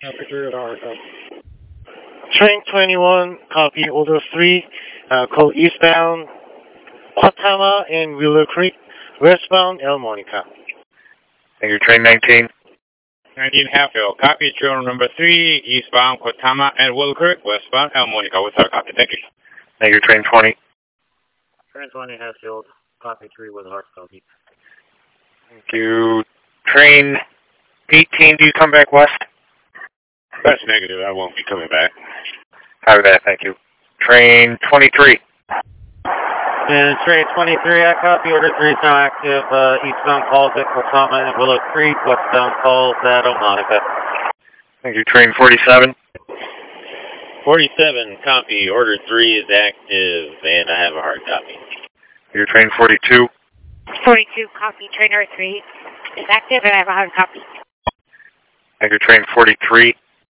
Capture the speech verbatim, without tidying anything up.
Temperature at our uh, Train twenty-one, copy order three, uh, call eastbound Guatemala and Willow Creek, westbound El Monica. Thank you, train nineteen. nineteen Hatfield, copy trail number three, eastbound Guatemala and Willow Creek, westbound El Monica. What's our copy? Thank you. Thank you, train twenty. Train twenty Hatfield, copy three with hard copy. Thank you. Train eighteen, do you come back west? That's negative. I won't be coming back. Copy that, thank you. Train twenty-three. And train twenty-three, I copy order three is now active, uh, eastbound calls at Guatemala and Willow Creek, westbound calls at El Monica. Thank you, train forty-seven. forty-seven, copy, order three is active, and I have a hard copy. Your train forty-two. forty-two, copy, trainer three is active, and I have a hard copy. Thank you, train forty-three.